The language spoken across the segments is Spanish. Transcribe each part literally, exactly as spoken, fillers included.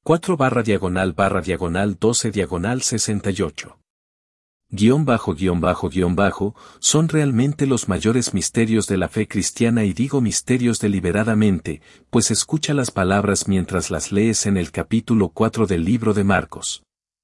cuatro barra diagonal barra diagonal doce diagonal sesenta y ocho. Guión bajo guión bajo guión bajo, son realmente los mayores misterios de la fe cristiana, y digo misterios deliberadamente, pues escucha las palabras mientras las lees en el capítulo cuatro del libro de Marcos.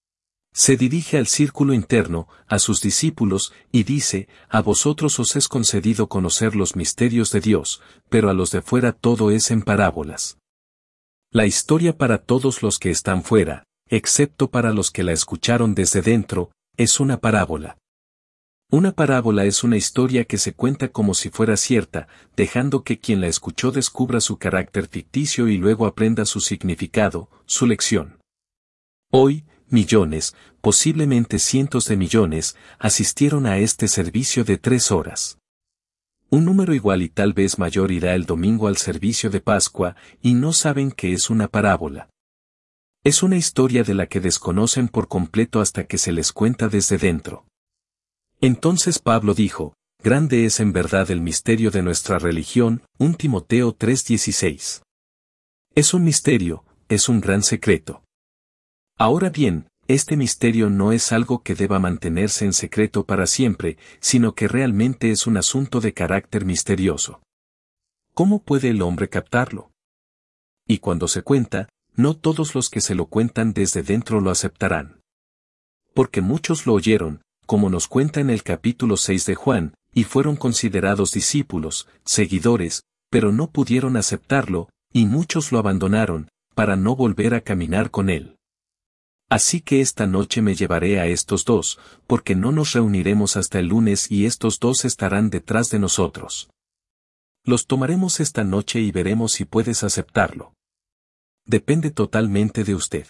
Se dirige al círculo interno, a sus discípulos, y dice: a vosotros os es concedido conocer los misterios de Dios, pero a los de fuera todo es en parábolas. La historia para todos los que están fuera, excepto para los que la escucharon desde dentro, es una parábola. Una parábola es una historia que se cuenta como si fuera cierta, dejando que quien la escuchó descubra su carácter ficticio y luego aprenda su significado, su lección. Hoy, millones, posiblemente cientos de millones, asistieron a este servicio de tres horas. Un número igual y tal vez mayor irá el domingo al servicio de Pascua, y no saben que es una parábola. Es una historia de la que desconocen por completo hasta que se les cuenta desde dentro. Entonces Pablo dijo: grande es en verdad el misterio de nuestra religión, Primera Timoteo tres dieciséis. Es un misterio, es un gran secreto. Ahora bien, este misterio no es algo que deba mantenerse en secreto para siempre, sino que realmente es un asunto de carácter misterioso. ¿Cómo puede el hombre captarlo? Y cuando se cuenta, no todos los que se lo cuentan desde dentro lo aceptarán. Porque muchos lo oyeron, como nos cuenta en el capítulo seis de Juan, y fueron considerados discípulos, seguidores, pero no pudieron aceptarlo, y muchos lo abandonaron, para no volver a caminar con él. Así que esta noche me llevaré a estos dos, porque no nos reuniremos hasta el lunes y estos dos estarán detrás de nosotros. Los tomaremos esta noche y veremos si puedes aceptarlo. Depende totalmente de usted.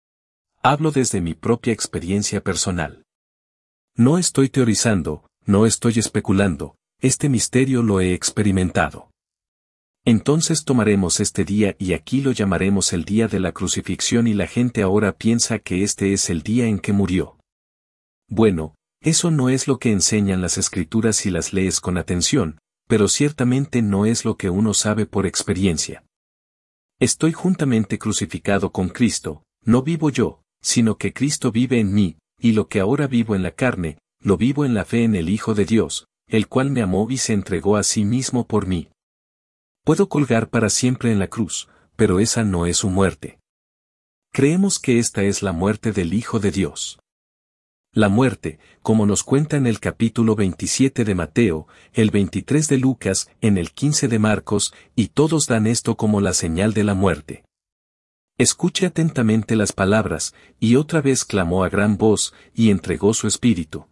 Hablo desde mi propia experiencia personal. No estoy teorizando, no estoy especulando, este misterio lo he experimentado. Entonces tomaremos este día y aquí lo llamaremos el día de la crucifixión, y la gente ahora piensa que este es el día en que murió. Bueno, eso no es lo que enseñan las escrituras si las lees con atención, pero ciertamente no es lo que uno sabe por experiencia. Estoy juntamente crucificado con Cristo, no vivo yo, sino que Cristo vive en mí, y lo que ahora vivo en la carne, lo vivo en la fe en el Hijo de Dios, el cual me amó y se entregó a sí mismo por mí. Puedo colgar para siempre en la cruz, pero esa no es su muerte. Creemos que esta es la muerte del Hijo de Dios. La muerte, como nos cuenta en el capítulo veintisiete de Mateo, el veintitrés de Lucas, en el quince de Marcos, y todos dan esto como la señal de la muerte. Escuche atentamente las palabras, y otra vez clamó a gran voz, y entregó su espíritu.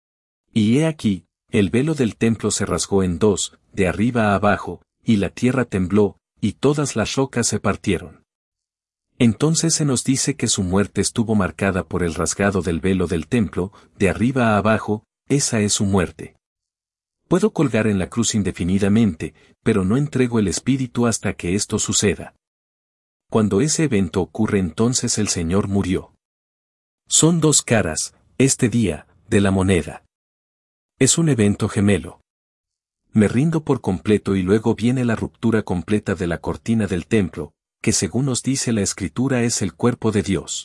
Y he aquí, el velo del templo se rasgó en dos, de arriba a abajo, y la tierra tembló, y todas las rocas se partieron. Entonces se nos dice que su muerte estuvo marcada por el rasgado del velo del templo, de arriba a abajo, esa es su muerte. Puedo colgar en la cruz indefinidamente, pero no entrego el espíritu hasta que esto suceda. Cuando ese evento ocurre, entonces el Señor murió. Son dos caras, este día, de la moneda. Es un evento gemelo. Me rindo por completo y luego viene la ruptura completa de la cortina del templo, que según nos dice la Escritura es el cuerpo de Dios.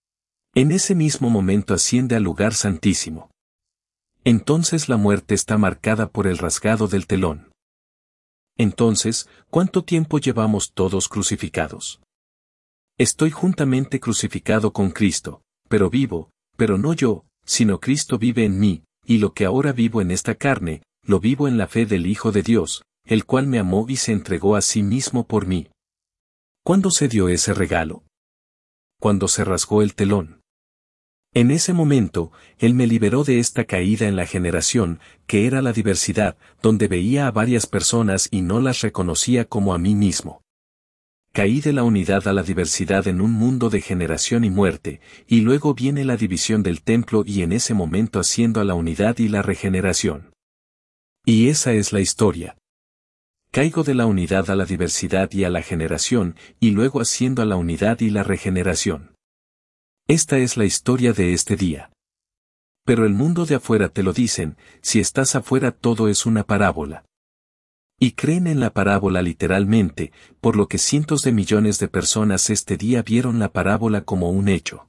En ese mismo momento asciende al lugar santísimo. Entonces la muerte está marcada por el rasgado del telón. Entonces, ¿cuánto tiempo llevamos todos crucificados? Estoy juntamente crucificado con Cristo, pero vivo, pero no yo, sino Cristo vive en mí, y lo que ahora vivo en esta carne, lo vivo en la fe del Hijo de Dios, el cual me amó y se entregó a sí mismo por mí. ¿Cuándo se dio ese regalo? Cuando se rasgó el telón. En ese momento, Él me liberó de esta caída en la generación, que era la diversidad, donde veía a varias personas y no las reconocía como a mí mismo. Caí de la unidad a la diversidad en un mundo de generación y muerte, y luego viene la división del templo y en ese momento asciendo a la unidad y la regeneración. Y esa es la historia. Caigo de la unidad a la diversidad y a la generación, y luego asciendo a la unidad y la regeneración. Esta es la historia de este día. Pero el mundo de afuera te lo dicen, si estás afuera todo es una parábola. Y creen en la parábola literalmente, por lo que cientos de millones de personas este día vieron la parábola como un hecho.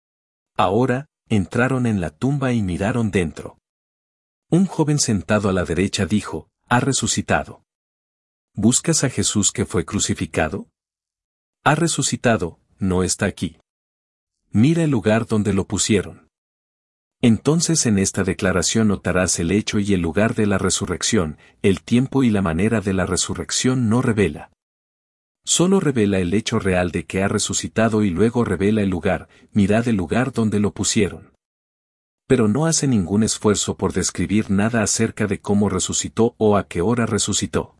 Ahora, entraron en la tumba y miraron dentro. Un joven sentado a la derecha dijo, «Ha resucitado». ¿Buscas a Jesús que fue crucificado? Ha resucitado, no está aquí. Mira el lugar donde lo pusieron. Entonces en esta declaración notarás el hecho y el lugar de la resurrección, el tiempo y la manera de la resurrección no revela. Solo revela el hecho real de que ha resucitado y luego revela el lugar, mirad el lugar donde lo pusieron. Pero no hace ningún esfuerzo por describir nada acerca de cómo resucitó o a qué hora resucitó.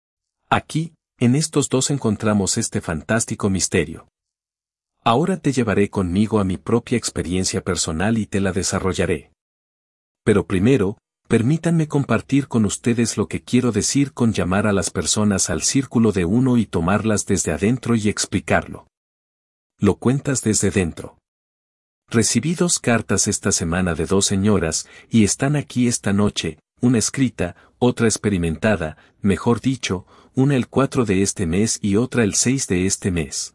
Aquí, en estos dos encontramos este fantástico misterio. Ahora te llevaré conmigo a mi propia experiencia personal y te la desarrollaré. Pero primero, permítanme compartir con ustedes lo que quiero decir con llamar a las personas al círculo de uno y tomarlas desde adentro y explicarlo. Lo cuentas desde dentro. Recibí dos cartas esta semana de dos señoras, y están aquí esta noche, una escrita, otra experimentada, mejor dicho, una el cuatro de este mes y otra el seis de este mes.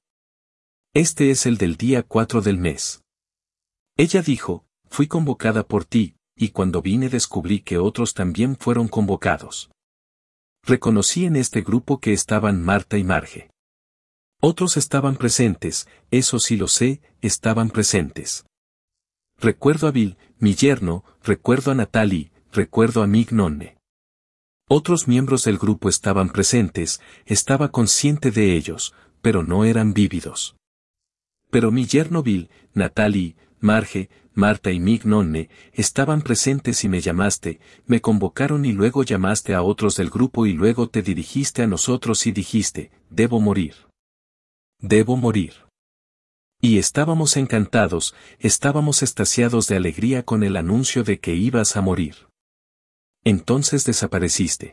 Este es el del día cuatro del mes. Ella dijo, fui convocada por ti, y cuando vine descubrí que otros también fueron convocados. Reconocí en este grupo que estaban Marta y Marge. Otros estaban presentes, eso sí lo sé, estaban presentes. Recuerdo a Bill, mi yerno, recuerdo a Natalie, recuerdo a Mig Nonne. Otros miembros del grupo estaban presentes, estaba consciente de ellos, pero no eran vívidos. Pero mi yerno Bill, Natalie, Marge, Marta y Mig Nonne estaban presentes y me llamaste, me convocaron y luego llamaste a otros del grupo y luego te dirigiste a nosotros y dijiste, debo morir. Debo morir. Y estábamos encantados, estábamos extasiados de alegría con el anuncio de que ibas a morir. Entonces desapareciste.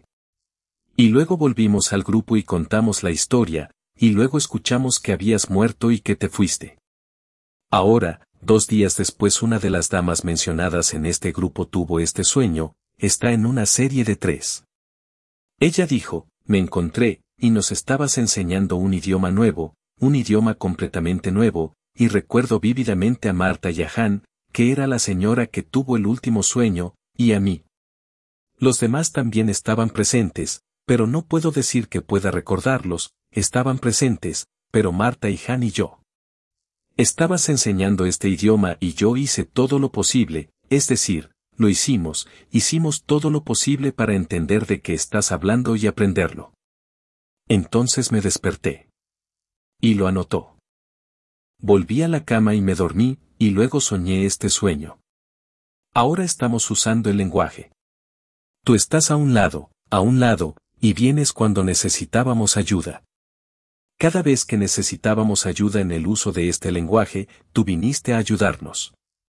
Y luego volvimos al grupo y contamos la historia, y luego escuchamos que habías muerto y que te fuiste. Ahora, dos días después una de las damas mencionadas en este grupo tuvo este sueño, está en una serie de tres. Ella dijo, me encontré, y nos estabas enseñando un idioma nuevo, un idioma completamente nuevo, y recuerdo vívidamente a Marta y a Han, que era la señora que tuvo el último sueño, y a mí. Los demás también estaban presentes, pero no puedo decir que pueda recordarlos, estaban presentes, pero Marta y Han y yo. Estabas enseñando este idioma y yo hice todo lo posible, es decir, lo hicimos, hicimos todo lo posible para entender de qué estás hablando y aprenderlo. Entonces me desperté. Y lo anotó. Volví a la cama y me dormí, y luego soñé este sueño. Ahora estamos usando el lenguaje. Tú estás a un lado, a un lado, y vienes cuando necesitábamos ayuda. Cada vez que necesitábamos ayuda en el uso de este lenguaje, tú viniste a ayudarnos.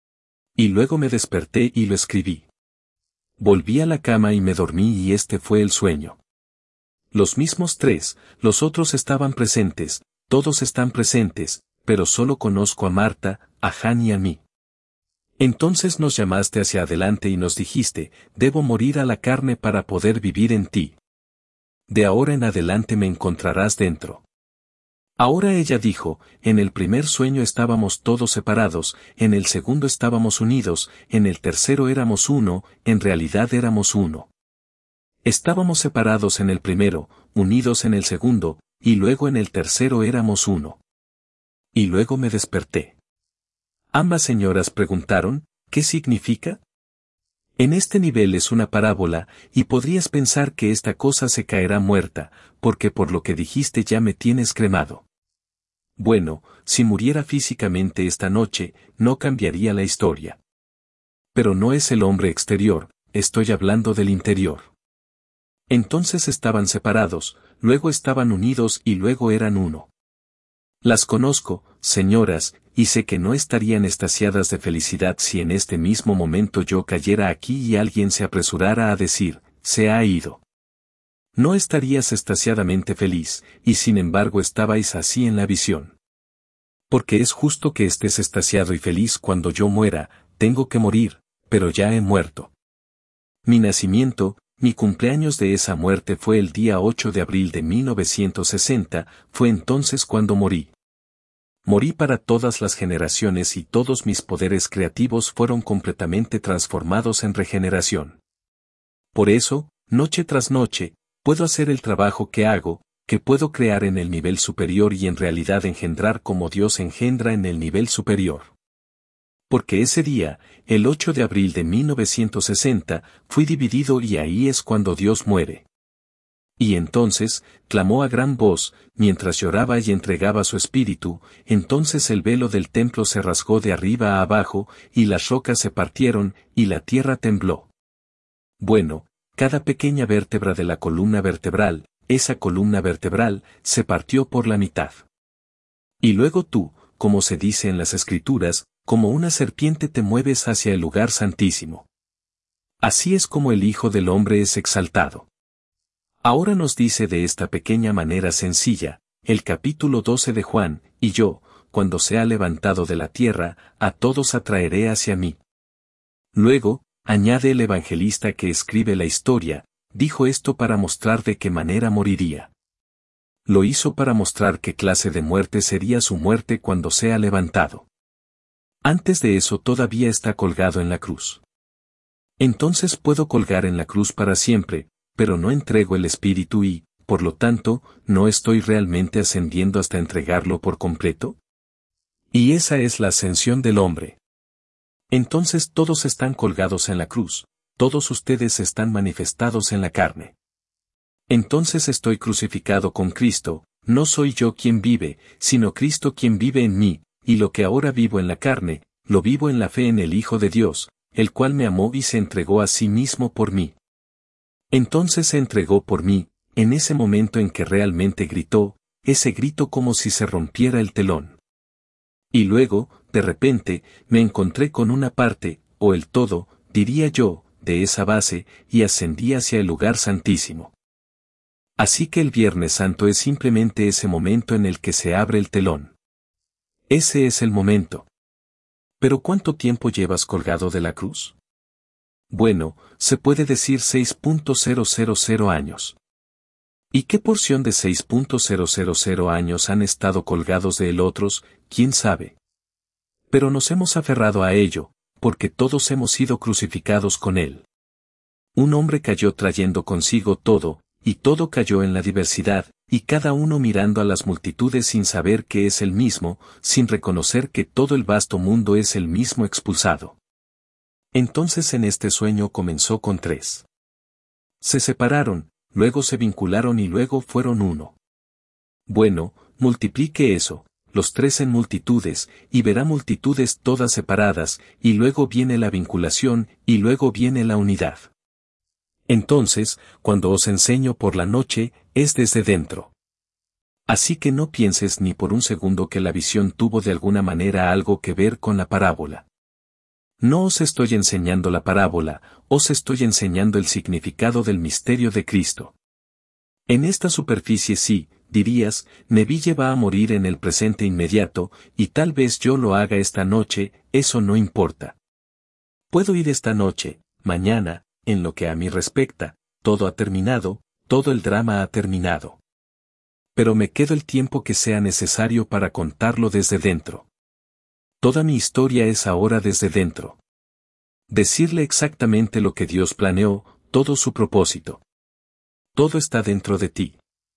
Y luego me desperté y lo escribí. Volví a la cama y me dormí y este fue el sueño. Los mismos tres, los otros estaban presentes, todos están presentes, pero solo conozco a Marta, a Han y a mí. Entonces nos llamaste hacia adelante y nos dijiste, debo morir a la carne para poder vivir en ti. De ahora en adelante me encontrarás dentro. Ahora ella dijo, en el primer sueño estábamos todos separados, en el segundo estábamos unidos, en el tercero éramos uno, en realidad éramos uno. Estábamos separados en el primero, unidos en el segundo, y luego en el tercero éramos uno. Y luego me desperté. Ambas señoras preguntaron, ¿qué significa? En este nivel es una parábola, y podrías pensar que esta cosa se caerá muerta, porque por lo que dijiste ya me tienes cremado. Bueno, si muriera físicamente esta noche, no cambiaría la historia. Pero no es el hombre exterior, estoy hablando del interior. Entonces estaban separados, luego estaban unidos y luego eran uno. Las conozco, señoras, y sé que no estarían extasiadas de felicidad si en este mismo momento yo cayera aquí y alguien se apresurara a decir, se ha ido. No estarías extasiadamente feliz, y sin embargo estabais así en la visión. Porque es justo que estés extasiado y feliz cuando yo muera, tengo que morir, pero ya he muerto. Mi nacimiento, mi cumpleaños de esa muerte fue el día ocho de abril de mil novecientos sesenta, fue entonces cuando morí. Morí para todas las generaciones y todos mis poderes creativos fueron completamente transformados en regeneración. Por eso, noche tras noche, puedo hacer el trabajo que hago, que puedo crear en el nivel superior y en realidad engendrar como Dios engendra en el nivel superior. Porque ese día, el ocho de abril de mil novecientos sesenta, fui dividido y ahí es cuando Dios muere. Y entonces, clamó a gran voz, mientras lloraba y entregaba su espíritu, entonces el velo del templo se rasgó de arriba a abajo, y las rocas se partieron, y la tierra tembló. Bueno, cada pequeña vértebra de la columna vertebral, esa columna vertebral, se partió por la mitad. Y luego tú, como se dice en las Escrituras, como una serpiente te mueves hacia el lugar santísimo. Así es como el Hijo del Hombre es exaltado. Ahora nos dice de esta pequeña manera sencilla, el capítulo doce de Juan, y yo, cuando sea levantado de la tierra, a todos atraeré hacia mí. Luego, añade el evangelista que escribe la historia, dijo esto para mostrar de qué manera moriría. Lo hizo para mostrar qué clase de muerte sería su muerte cuando sea levantado. Antes de eso todavía está colgado en la cruz. Entonces puedo colgar en la cruz para siempre, pero no entrego el espíritu y, por lo tanto, ¿no estoy realmente ascendiendo hasta entregarlo por completo? Y esa es la ascensión del hombre. Entonces todos están colgados en la cruz, todos ustedes están manifestados en la carne. Entonces estoy crucificado con Cristo, no soy yo quien vive, sino Cristo quien vive en mí, y lo que ahora vivo en la carne, lo vivo en la fe en el Hijo de Dios, el cual me amó y se entregó a sí mismo por mí. Entonces se entregó por mí, en ese momento en que realmente gritó, ese grito como si se rompiera el telón. Y luego, de repente, me encontré con una parte, o el todo, diría yo, de esa base, y ascendí hacia el lugar santísimo. Así que el Viernes Santo es simplemente ese momento en el que se abre el telón. Ese es el momento. ¿Pero cuánto tiempo llevas colgado de la cruz? Bueno, se puede decir seis mil años. ¿Y qué porción de seis mil años han estado colgados de él otros, quién sabe? Pero nos hemos aferrado a ello, porque todos hemos sido crucificados con él. Un hombre cayó trayendo consigo todo, y todo cayó en la diversidad, y cada uno mirando a las multitudes sin saber que es el mismo, sin reconocer que todo el vasto mundo es el mismo expulsado. Entonces en este sueño comenzó con tres. Se separaron, luego se vincularon y luego fueron uno. Bueno, multiplique eso, los tres en multitudes, y verá multitudes todas separadas, y luego viene la vinculación, y luego viene la unidad. Entonces, cuando os enseño por la noche, es desde dentro. Así que no pienses ni por un segundo que la visión tuvo de alguna manera algo que ver con la parábola. No os estoy enseñando la parábola, os estoy enseñando el significado del misterio de Cristo. En esta superficie sí, dirías, Neville va a morir en el presente inmediato, y tal vez yo lo haga esta noche, eso no importa. Puedo ir esta noche, mañana, en lo que a mí respecta, todo ha terminado, todo el drama ha terminado. Pero me quedo el tiempo que sea necesario para contarlo desde dentro. Toda mi historia es ahora desde dentro. Decirle exactamente lo que Dios planeó, todo su propósito. Todo está dentro de ti.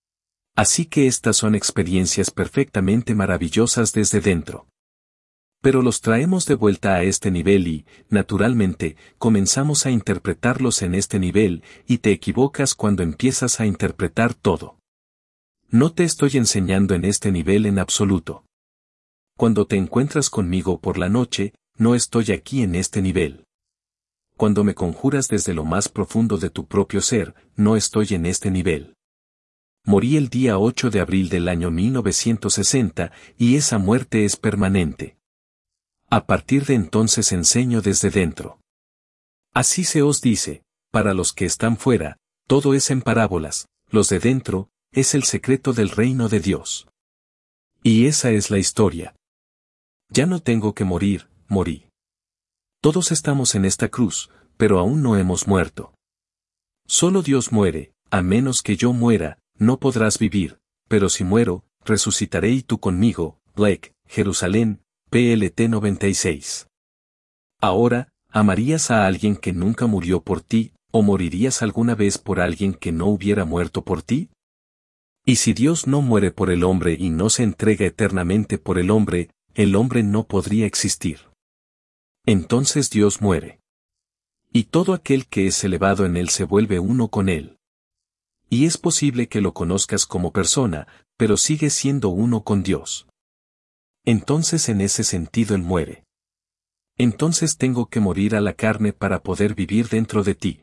Así que estas son experiencias perfectamente maravillosas desde dentro. Pero los traemos de vuelta a este nivel y, naturalmente, comenzamos a interpretarlos en este nivel, y te equivocas cuando empiezas a interpretar todo. No te estoy enseñando en este nivel en absoluto. Cuando te encuentras conmigo por la noche, no estoy aquí en este nivel. Cuando me conjuras desde lo más profundo de tu propio ser, no estoy en este nivel. Morí el día ocho de abril del año mil novecientos sesenta, y esa muerte es permanente. A partir de entonces enseño desde dentro. Así se os dice, para los que están fuera, todo es en parábolas, los de dentro, es el secreto del reino de Dios. Y esa es la historia. Ya no tengo que morir, morí. Todos estamos en esta cruz, pero aún no hemos muerto. Solo Dios muere, a menos que yo muera, no podrás vivir, pero si muero, resucitaré y tú conmigo. Blake, Jerusalén, P L T noventa y seis. Ahora, ¿amarías a alguien que nunca murió por ti, o morirías alguna vez por alguien que no hubiera muerto por ti? Y si Dios no muere por el hombre y no se entrega eternamente por el hombre, el hombre no podría existir. Entonces Dios muere. Y todo aquel que es elevado en él se vuelve uno con él. Y es posible que lo conozcas como persona, pero sigue siendo uno con Dios. Entonces en ese sentido él muere. Entonces tengo que morir a la carne para poder vivir dentro de ti.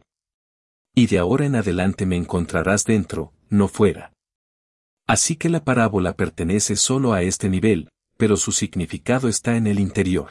Y de ahora en adelante me encontrarás dentro, no fuera. Así que la parábola pertenece solo a este nivel, pero su significado está en el interior.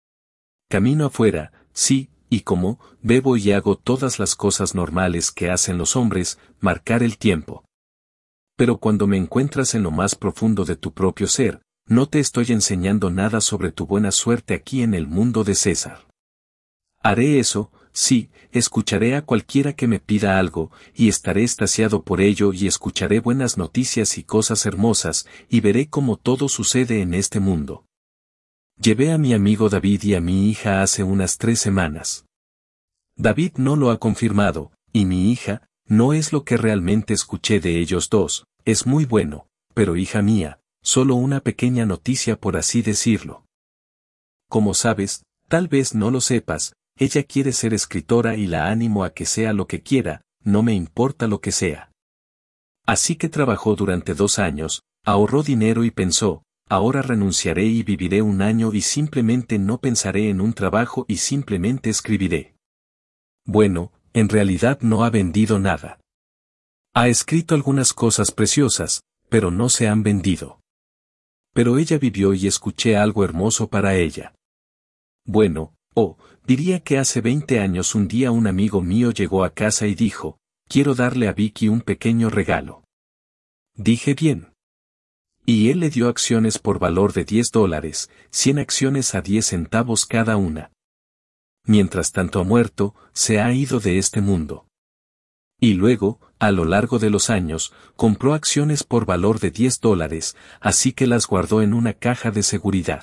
Camino afuera, sí, y como, bebo y hago todas las cosas normales que hacen los hombres, marcar el tiempo. Pero cuando me encuentras en lo más profundo de tu propio ser, no te estoy enseñando nada sobre tu buena suerte aquí en el mundo de César. Haré eso, sí, escucharé a cualquiera que me pida algo, y estaré extasiado por ello y escucharé buenas noticias y cosas hermosas, y veré cómo todo sucede en este mundo. Llevé a mi amigo David y a mi hija hace unas tres semanas. David no lo ha confirmado, y mi hija, no es lo que realmente escuché de ellos dos, es muy bueno, pero hija mía, solo una pequeña noticia por así decirlo. Como sabes, tal vez no lo sepas, ella quiere ser escritora y la animo a que sea lo que quiera, no me importa lo que sea. Así que trabajó durante dos años, ahorró dinero y pensó, ahora renunciaré y viviré un año y simplemente no pensaré en un trabajo y simplemente escribiré. Bueno, en realidad no ha vendido nada. Ha escrito algunas cosas preciosas, pero no se han vendido. Pero ella vivió y escuché algo hermoso para ella. Bueno, oh, diría que hace veinte años un día un amigo mío llegó a casa y dijo, quiero darle a Vicky un pequeño regalo. Dije bien. Y él le dio acciones por valor de diez dólares, cien acciones a diez centavos cada una. Mientras tanto ha muerto, se ha ido de este mundo. Y luego, a lo largo de los años, compró acciones por valor de diez dólares, así que las guardó en una caja de seguridad.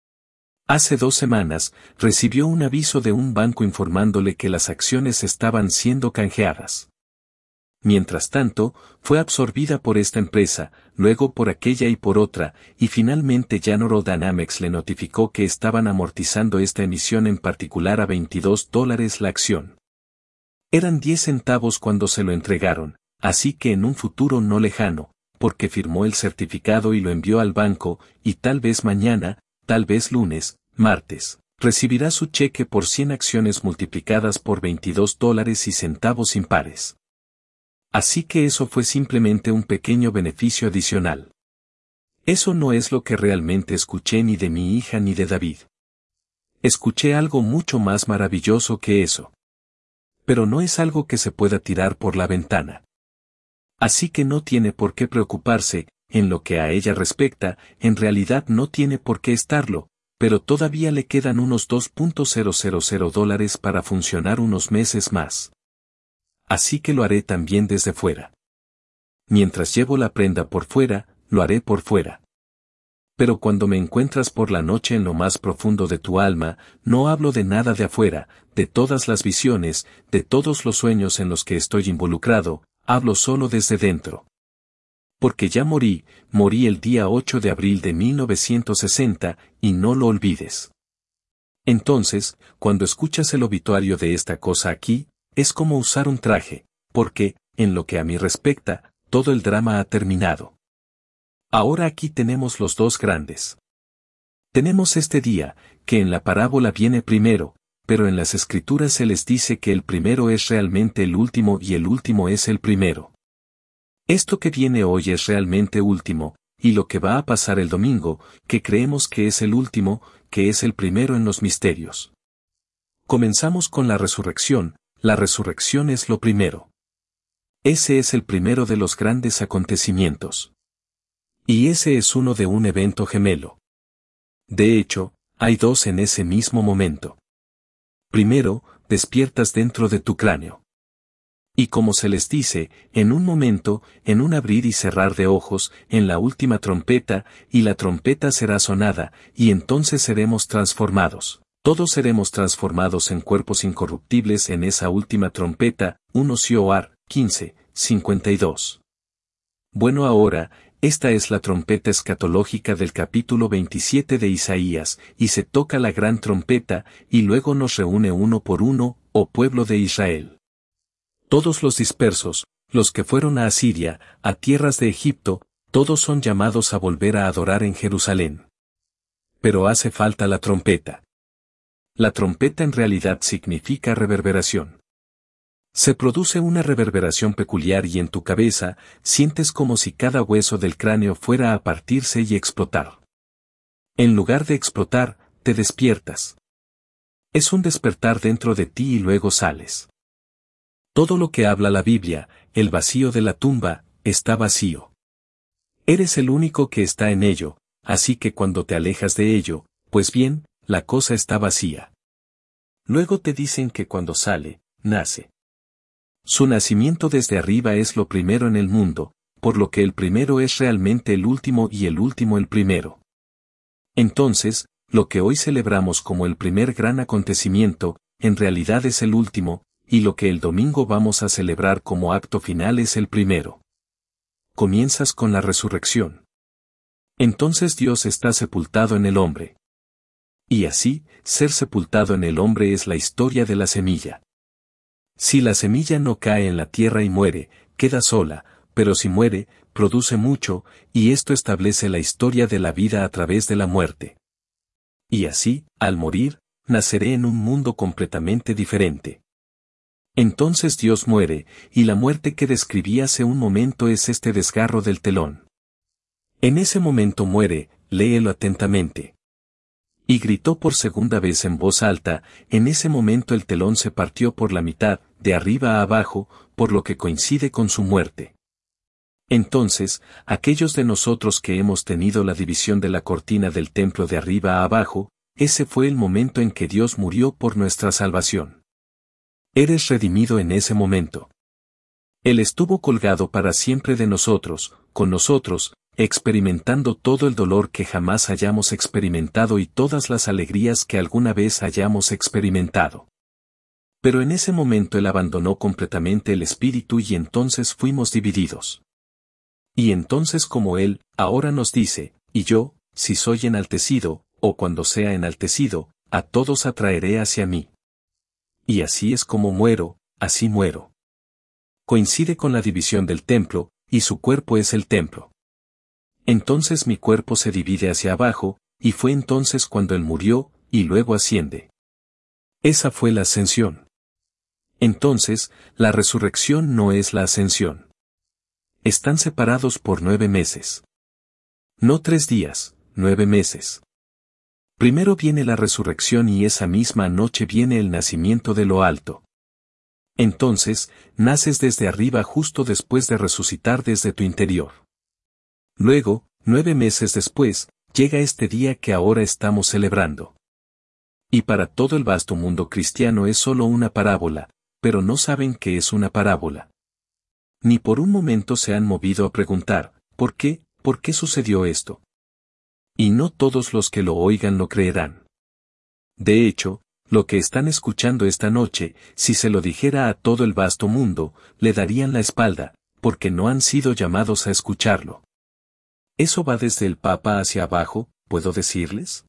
Hace dos semanas, recibió un aviso de un banco informándole que las acciones estaban siendo canjeadas. Mientras tanto, fue absorbida por esta empresa, luego por aquella y por otra, y finalmente General Dynamics le notificó que estaban amortizando esta emisión en particular a veintidós dólares la acción. Eran diez centavos cuando se lo entregaron, así que en un futuro no lejano, porque firmó el certificado y lo envió al banco, y tal vez mañana, tal vez lunes, martes, recibirá su cheque por cien acciones multiplicadas por veintidós dólares y centavos impares. Así que eso fue simplemente un pequeño beneficio adicional. Eso no es lo que realmente escuché ni de mi hija ni de David. Escuché algo mucho más maravilloso que eso. Pero no es algo que se pueda tirar por la ventana. Así que no tiene por qué preocuparse, en lo que a ella respecta, en realidad no tiene por qué estarlo, pero todavía le quedan unos dos mil dólares para funcionar unos meses más. Así que lo haré también desde fuera. Mientras llevo la prenda por fuera, lo haré por fuera. Pero cuando me encuentras por la noche en lo más profundo de tu alma, no hablo de nada de afuera, de todas las visiones, de todos los sueños en los que estoy involucrado, hablo solo desde dentro. Porque ya morí, morí el día ocho de abril de mil novecientos sesenta, y no lo olvides. Entonces, cuando escuchas el obituario de esta cosa aquí, es como usar un traje, porque, en lo que a mí respecta, todo el drama ha terminado. Ahora aquí tenemos los dos grandes. Tenemos este día, que en la parábola viene primero, pero en las escrituras se les dice que el primero es realmente el último y el último es el primero. Esto que viene hoy es realmente último, y lo que va a pasar el domingo, que creemos que es el último, que es el primero en los misterios. Comenzamos con la resurrección. La resurrección es lo primero. Ese es el primero de los grandes acontecimientos. Y ese es uno de un evento gemelo. De hecho, hay dos en ese mismo momento. Primero, despiertas dentro de tu cráneo. Y como se les dice, en un momento, en un abrir y cerrar de ojos, en la última trompeta, y la trompeta será sonada, y entonces seremos transformados. Todos seremos transformados en cuerpos incorruptibles en esa última trompeta. Primero Cioar, quince, cincuenta y dos. Bueno, ahora, esta es la trompeta escatológica del capítulo veintisiete de Isaías, y se toca la gran trompeta, y luego nos reúne uno por uno, oh pueblo de Israel. Todos los dispersos, los que fueron a Asiria, a tierras de Egipto, todos son llamados a volver a adorar en Jerusalén. Pero hace falta la trompeta. La trompeta en realidad significa reverberación. Se produce una reverberación peculiar y en tu cabeza, sientes como si cada hueso del cráneo fuera a partirse y explotar. En lugar de explotar, te despiertas. Es un despertar dentro de ti y luego sales. Todo lo que habla la Biblia, el vacío de la tumba, está vacío. Eres el único que está en ello, así que cuando te alejas de ello, pues bien, la cosa está vacía. Luego te dicen que cuando sale, nace. Su nacimiento desde arriba es lo primero en el mundo, por lo que el primero es realmente el último y el último el primero. Entonces, lo que hoy celebramos como el primer gran acontecimiento, en realidad es el último, y lo que el domingo vamos a celebrar como acto final es el primero. Comienzas con la resurrección. Entonces Dios está sepultado en el hombre. Y así, ser sepultado en el hombre es la historia de la semilla. Si la semilla no cae en la tierra y muere, queda sola, pero si muere, produce mucho, y esto establece la historia de la vida a través de la muerte. Y así, al morir, naceré en un mundo completamente diferente. Entonces Dios muere, y la muerte que describí hace un momento es este desgarro del telón. En ese momento muere, léelo atentamente. Y gritó por segunda vez en voz alta, en ese momento el telón se partió por la mitad, de arriba a abajo, por lo que coincide con su muerte. Entonces, aquellos de nosotros que hemos tenido la división de la cortina del templo de arriba a abajo, ese fue el momento en que Dios murió por nuestra salvación. Eres redimido en ese momento. Él estuvo colgado para siempre de nosotros, con nosotros, experimentando todo el dolor que jamás hayamos experimentado y todas las alegrías que alguna vez hayamos experimentado. Pero en ese momento Él abandonó completamente el espíritu y entonces fuimos divididos. Y entonces como Él, ahora nos dice, y yo, si soy enaltecido, o cuando sea enaltecido, a todos atraeré hacia mí. Y así es como muero, así muero. Coincide con la división del templo, y su cuerpo es el templo. Entonces mi cuerpo se divide hacia abajo, y fue entonces cuando Él murió, y luego asciende. Esa fue la ascensión. Entonces, la resurrección no es la ascensión. Están separados por nueve meses. No tres días, nueve meses. Primero viene la resurrección y esa misma noche viene el nacimiento de lo alto. Entonces, naces desde arriba justo después de resucitar desde tu interior. Luego, nueve meses después, llega este día que ahora estamos celebrando. Y para todo el vasto mundo cristiano es solo una parábola, pero no saben que es una parábola. Ni por un momento se han movido a preguntar, ¿por qué? ¿Por qué sucedió esto? Y no todos los que lo oigan lo creerán. De hecho, lo que están escuchando esta noche, si se lo dijera a todo el vasto mundo, le darían la espalda, porque no han sido llamados a escucharlo. ¿Eso va desde el Papa hacia abajo, puedo decirles?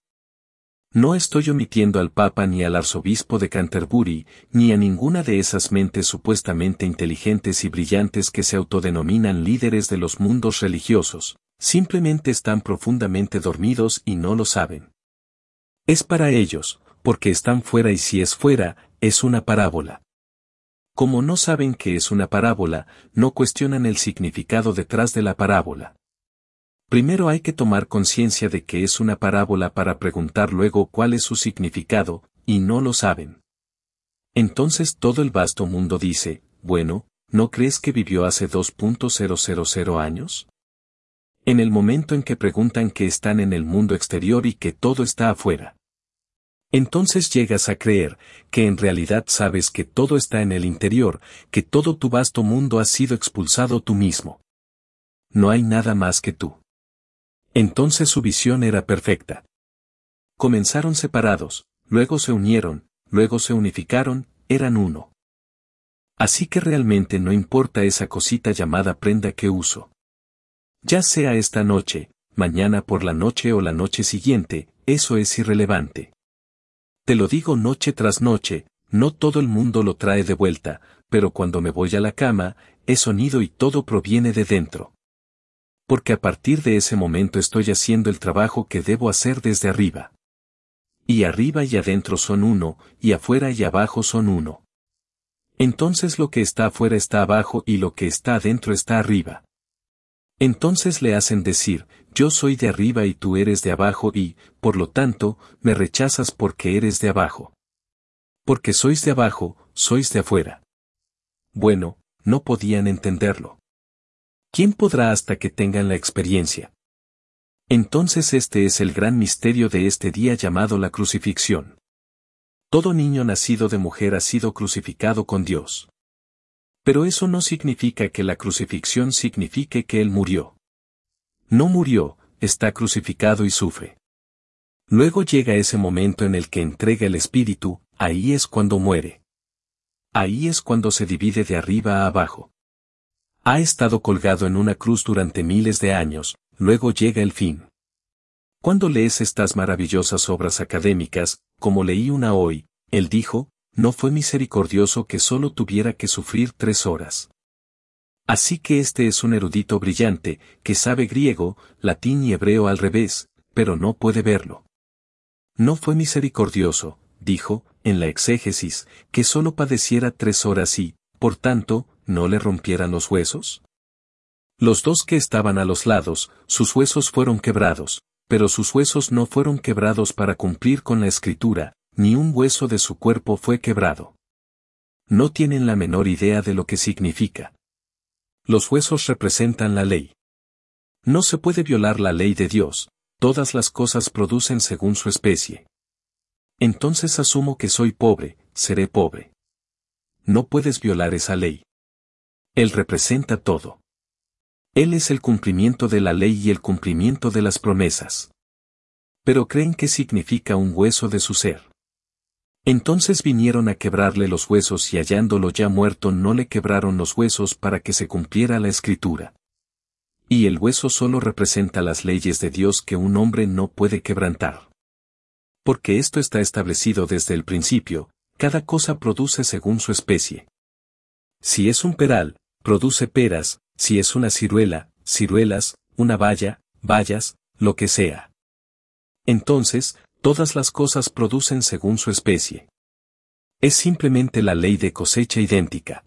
No estoy omitiendo al Papa ni al arzobispo de Canterbury, ni a ninguna de esas mentes supuestamente inteligentes y brillantes que se autodenominan líderes de los mundos religiosos. Simplemente están profundamente dormidos y no lo saben. Es para ellos, porque están fuera y si es fuera, es una parábola. Como no saben que es una parábola, no cuestionan el significado detrás de la parábola. Primero hay que tomar conciencia de que es una parábola para preguntar luego cuál es su significado, y no lo saben. Entonces todo el vasto mundo dice, bueno, ¿no crees que vivió hace dos mil años? En el momento en que preguntan que están en el mundo exterior y que todo está afuera. Entonces llegas a creer que en realidad sabes que todo está en el interior, que todo tu vasto mundo ha sido expulsado tú mismo. No hay nada más que tú. Entonces su visión era perfecta. Comenzaron separados, luego se unieron, luego se unificaron, eran uno. Así que realmente no importa esa cosita llamada prenda que uso. Ya sea esta noche, mañana por la noche o la noche siguiente, eso es irrelevante. Te lo digo noche tras noche, no todo el mundo lo trae de vuelta, pero cuando me voy a la cama, he sonido y todo proviene de dentro. Porque a partir de ese momento estoy haciendo el trabajo que debo hacer desde arriba. Y arriba y adentro son uno, y afuera y abajo son uno. Entonces lo que está afuera está abajo y lo que está adentro está arriba. Entonces le hacen decir, yo soy de arriba y tú eres de abajo y, por lo tanto, me rechazas porque eres de abajo. Porque sois de abajo, sois de afuera. Bueno, no podían entenderlo. ¿Quién podrá hasta que tengan la experiencia? Entonces este es el gran misterio de este día llamado la crucifixión. Todo niño nacido de mujer ha sido crucificado con Dios. Pero eso no significa que la crucifixión signifique que Él murió. No murió, está crucificado y sufre. Luego llega ese momento en el que entrega el espíritu, ahí es cuando muere. Ahí es cuando se divide de arriba a abajo. Ha estado colgado en una cruz durante miles de años, luego llega el fin. Cuando lees estas maravillosas obras académicas, como leí una hoy, él dijo, no fue misericordioso que solo tuviera que sufrir tres horas. Así que este es un erudito brillante, que sabe griego, latín y hebreo al revés, pero no puede verlo. No fue misericordioso, dijo, en la exégesis, que solo padeciera tres horas y, por tanto, no le rompieran los huesos. Los dos que estaban a los lados, sus huesos fueron quebrados, pero sus huesos no fueron quebrados para cumplir con la escritura, ni un hueso de su cuerpo fue quebrado. No tienen la menor idea de lo que significa. Los huesos representan la ley. No se puede violar la ley de Dios, todas las cosas producen según su especie. Entonces asumo que soy pobre, seré pobre. No puedes violar esa ley. Él representa todo. Él es el cumplimiento de la ley y el cumplimiento de las promesas. Pero creen que significa un hueso de su ser. Entonces vinieron a quebrarle los huesos y hallándolo ya muerto no le quebraron los huesos para que se cumpliera la escritura. Y el hueso solo representa las leyes de Dios que un hombre no puede quebrantar. Porque esto está establecido desde el principio, cada cosa produce según su especie. Si es un peral, produce peras, si es una ciruela, ciruelas, una baya, bayas, lo que sea. Entonces, todas las cosas producen según su especie. Es simplemente la ley de cosecha idéntica.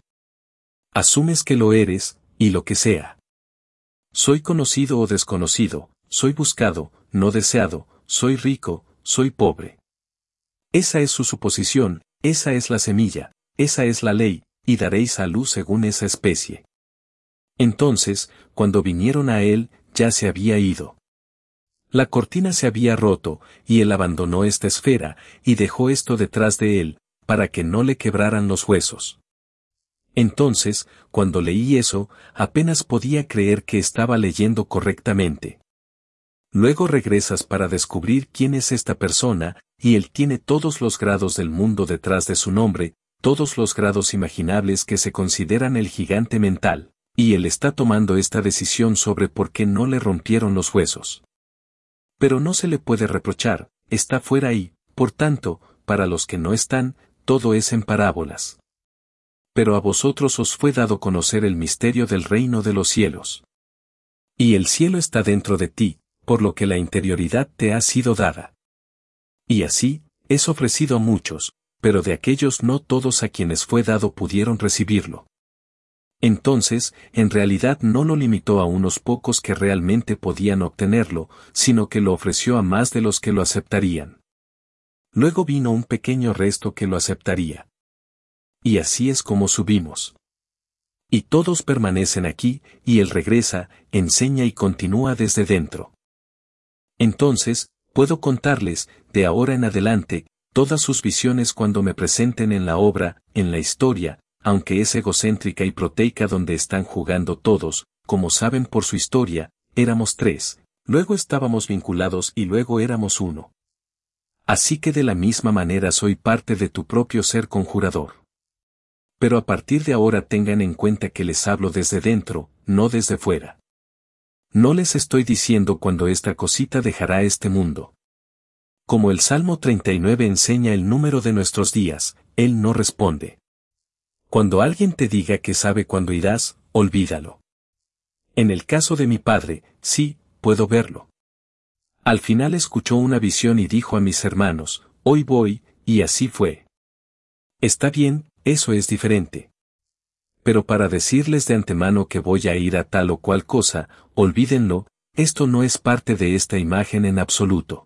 Asumes que lo eres, y lo que sea. Soy conocido o desconocido, soy buscado, no deseado, soy rico, soy pobre. Esa es su suposición, esa es la semilla, esa es la ley, y daréis a luz según esa especie. Entonces, cuando vinieron a él, ya se había ido. La cortina se había roto, y él abandonó esta esfera, y dejó esto detrás de él, para que no le quebraran los huesos. Entonces, cuando leí eso, apenas podía creer que estaba leyendo correctamente. Luego regresas para descubrir quién es esta persona, y él tiene todos los grados del mundo detrás de su nombre, todos los grados imaginables que se consideran el gigante mental, y él está tomando esta decisión sobre por qué no le rompieron los huesos. Pero no se le puede reprochar, está fuera y, por tanto, para los que no están, todo es en parábolas. Pero a vosotros os fue dado conocer el misterio del reino de los cielos. Y el cielo está dentro de ti, por lo que la interioridad te ha sido dada. Y así, es ofrecido a muchos, pero de aquellos no todos a quienes fue dado pudieron recibirlo. Entonces, en realidad no lo limitó a unos pocos que realmente podían obtenerlo, sino que lo ofreció a más de los que lo aceptarían. Luego vino un pequeño resto que lo aceptaría. Y así es como subimos. Y todos permanecen aquí, y él regresa, enseña y continúa desde dentro. Entonces, puedo contarles, de ahora en adelante, todas sus visiones cuando me presenten en la obra, en la historia, aunque es egocéntrica y proteica donde están jugando todos, como saben por su historia, éramos tres, luego estábamos vinculados y luego éramos uno. Así que de la misma manera soy parte de tu propio ser conjurador. Pero a partir de ahora tengan en cuenta que les hablo desde dentro, no desde fuera. No les estoy diciendo cuando esta cosita dejará este mundo. Como el Salmo treinta y nueve enseña el número de nuestros días, Él no responde. Cuando alguien te diga que sabe cuándo irás, olvídalo. En el caso de mi padre, sí, puedo verlo. Al final escuchó una visión y dijo a mis hermanos, hoy voy, y así fue. Está bien, eso es diferente. Pero para decirles de antemano que voy a ir a tal o cual cosa, olvídenlo, esto no es parte de esta imagen en absoluto.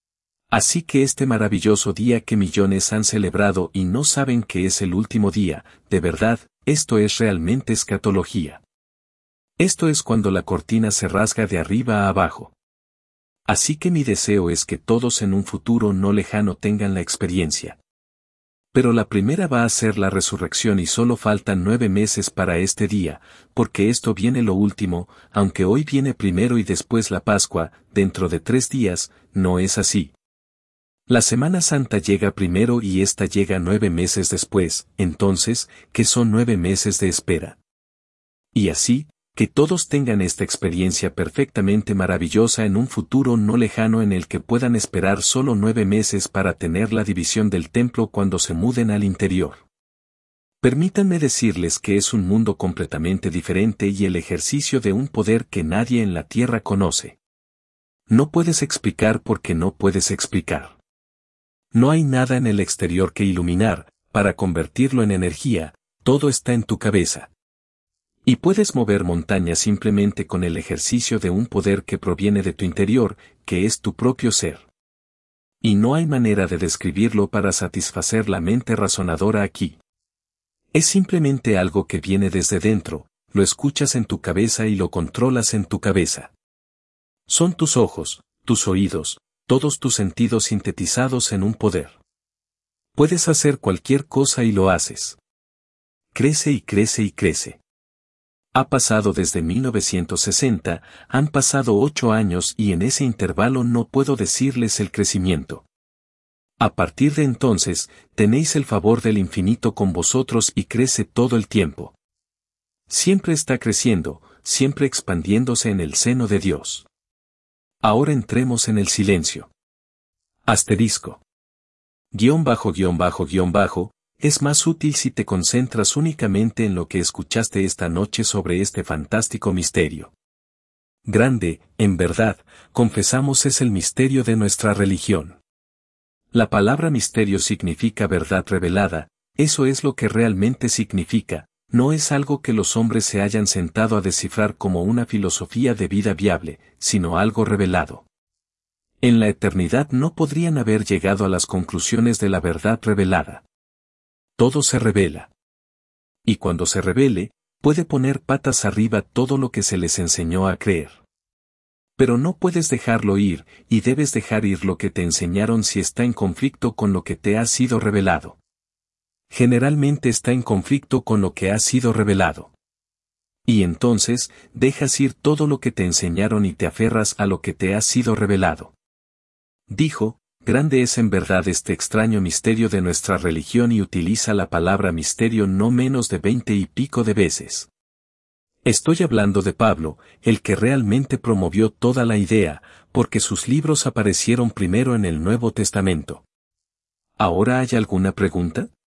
Así que este maravilloso día que millones han celebrado y no saben que es el último día, de verdad, esto es realmente escatología. Esto es cuando la cortina se rasga de arriba a abajo. Así que mi deseo es que todos en un futuro no lejano tengan la experiencia. Pero la primera va a ser la resurrección y solo faltan nueve meses para este día, porque esto viene lo último, aunque hoy viene primero y después la Pascua, dentro de tres días, no es así. La Semana Santa llega primero y esta llega nueve meses después, entonces, ¿qué son nueve meses de espera? Y así, que todos tengan esta experiencia perfectamente maravillosa en un futuro no lejano en el que puedan esperar solo nueve meses para tener la división del templo cuando se muden al interior. Permítanme decirles que es un mundo completamente diferente y el ejercicio de un poder que nadie en la tierra conoce. No puedes explicar porque no puedes explicar. No hay nada en el exterior que iluminar, para convertirlo en energía, todo está en tu cabeza. Y puedes mover montañas simplemente con el ejercicio de un poder que proviene de tu interior, que es tu propio ser. Y no hay manera de describirlo para satisfacer la mente razonadora aquí. Es simplemente algo que viene desde dentro, lo escuchas en tu cabeza y lo controlas en tu cabeza. Son tus ojos, tus oídos, todos tus sentidos sintetizados en un poder. Puedes hacer cualquier cosa y lo haces. Crece y crece y crece. Ha pasado desde mil novecientos sesenta, han pasado ocho años y en ese intervalo no puedo decirles el crecimiento. A partir de entonces, tenéis el favor del infinito con vosotros y crece todo el tiempo. Siempre está creciendo, siempre expandiéndose en el seno de Dios. Ahora entremos en el silencio. Asterisco. Guión bajo guión bajo guión bajo. Es más útil si te concentras únicamente en lo que escuchaste esta noche sobre este fantástico misterio. Grande, en verdad, confesamos es el misterio de nuestra religión. La palabra misterio significa verdad revelada, eso es lo que realmente significa, no es algo que los hombres se hayan sentado a descifrar como una filosofía de vida viable, sino algo revelado. En la eternidad no podrían haber llegado a las conclusiones de la verdad revelada. Todo se revela. Y cuando se revele, puede poner patas arriba todo lo que se les enseñó a creer. Pero no puedes dejarlo ir, y debes dejar ir lo que te enseñaron si está en conflicto con lo que te ha sido revelado. Generalmente está en conflicto con lo que ha sido revelado. Y entonces, dejas ir todo lo que te enseñaron y te aferras a lo que te ha sido revelado. Dijo, grande es en verdad este extraño misterio de nuestra religión y utiliza la palabra misterio no menos de veinte y pico de veces. Estoy hablando de Pablo, el que realmente promovió toda la idea, porque sus libros aparecieron primero en el Nuevo Testamento. ¿Ahora hay alguna pregunta?